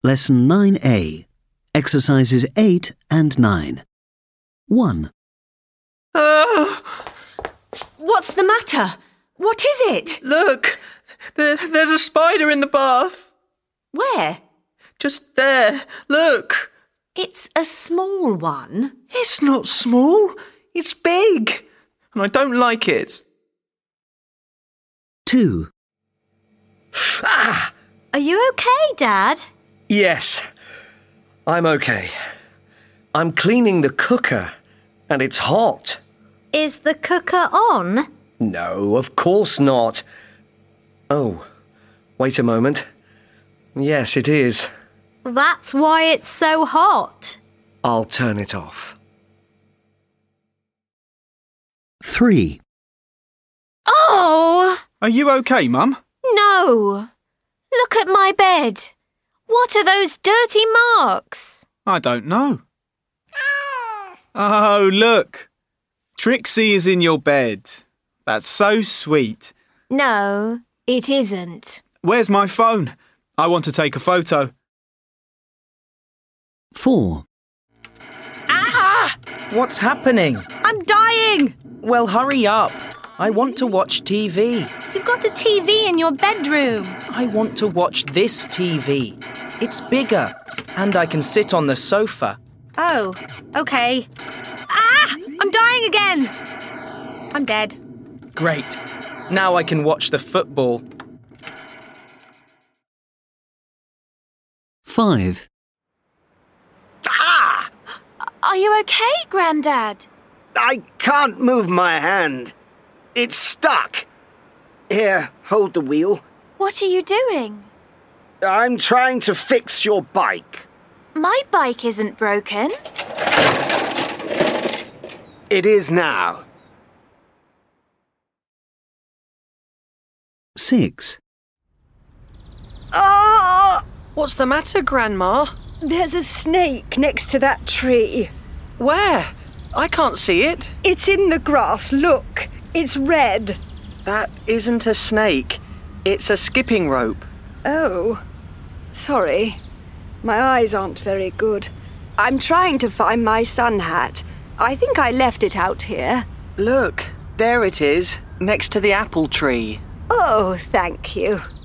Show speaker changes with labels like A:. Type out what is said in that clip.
A: Lesson 9A. Exercises 8 and 9. 1.
B: What's the matter? What is it?
C: Look! There's a spider in the bath.
B: Where?
C: Just there. Look!
B: It's a small one.
C: It's not small. It's big. And I don't like it.
A: 2.
B: Are you okay, Dad?
C: Yes, I'm okay. I'm cleaning the cooker, and it's hot.
B: Is the cooker on?
C: No, of course not. Oh, wait a moment. Yes, it is.
B: That's why it's so hot.
C: I'll turn it off.
A: 3.
B: Oh!
D: Are you okay, Mum?
B: No! Look at my bed. What are those dirty marks?
D: I don't know. Oh, look. Trixie is in your bed. That's so sweet.
B: No, it isn't.
D: Where's my phone? I want to take a photo.
A: 4.
E: What's happening?
B: I'm dying!
E: Well, hurry up. I want to watch TV.
B: You've got a TV in your bedroom.
E: I want to watch this TV. It's bigger, and I can sit on the sofa.
B: Oh, okay. I'm dying again. I'm dead.
E: Great. Now I can watch the football.
A: 5.
B: Are you okay, Grandad?
F: I can't move my hand. It's stuck. Here, hold the wheel.
B: What are you doing?
F: I'm trying to fix your bike.
B: My bike isn't broken.
F: It is now.
A: 6.
C: What's the matter, Grandma?
G: There's a snake next to that tree.
C: Where? I can't see it.
G: It's in the grass, look. It's red.
C: That isn't a snake. It's a skipping rope.
G: Oh, sorry. My eyes aren't very good. I'm trying to find my sun hat. I think I left it out here.
C: Look, there it is, next to the apple tree.
G: Oh, thank you.